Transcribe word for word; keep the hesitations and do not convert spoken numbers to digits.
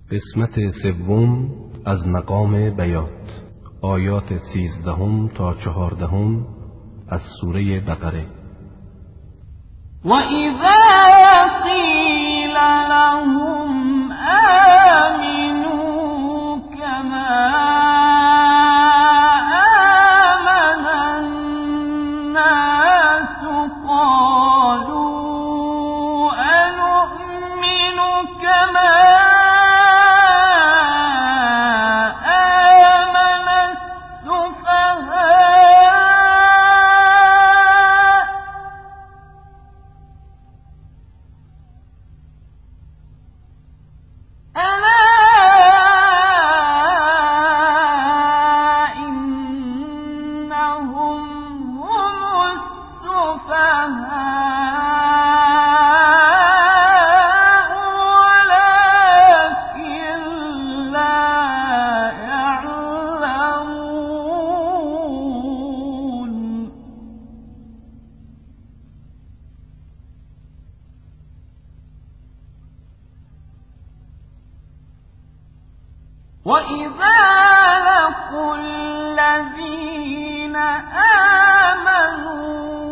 قسمت سوم از مقام بیات، آیات سیزدهم تا چهاردهم از سوره بقره. و اذا قیل لهم آمنوا كما آمن الناس قالوا أنؤمن كما وَإِذَا لَقُوا الَّذِينَ آمَنُوا